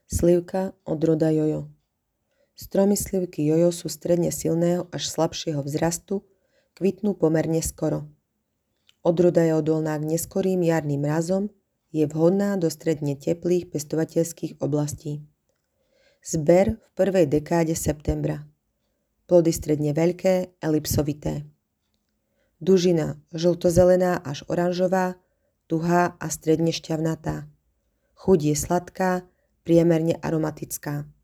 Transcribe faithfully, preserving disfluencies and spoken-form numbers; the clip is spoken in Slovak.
Slivka od roda jojo. Stromy slivky jojo sú stredne silného až slabšieho vzrastu, kvitnú pomerne skoro. Odroda je odolná k neskorým jarným mrazom, je vhodná do stredne teplých pestovateľských oblastí. Zber v prvej dekáde septembra. Plody stredne veľké, elipsovité. Dužina žltozelená až oranžová, tuhá a stredne šťavnatá. Chuť je sladká, priemerne aromatická.